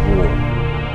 war.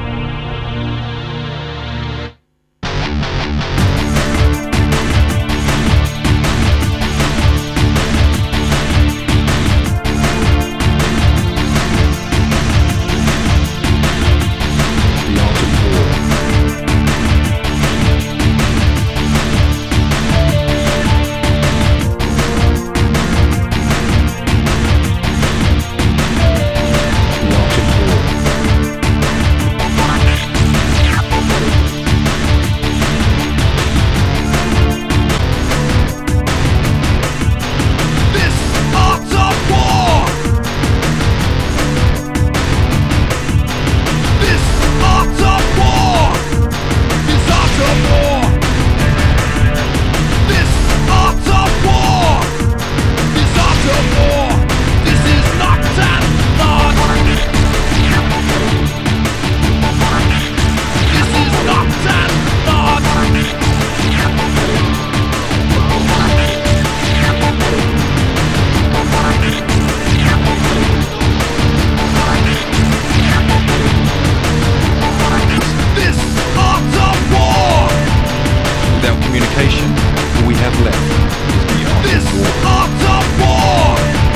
Communication, all we have left is the art of war.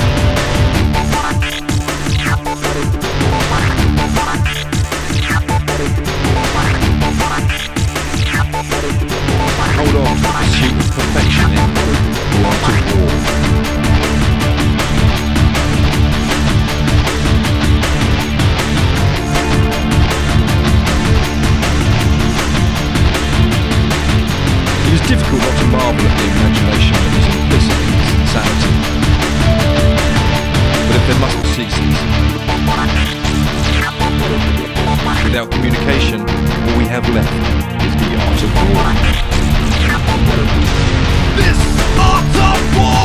Hold on to the pursuit of perfection in the art of war. It is difficult not to marvel at the imagination that is implicit in this insanity. But if there must be ceases, without communication, all we have left is the art of war. This art of war!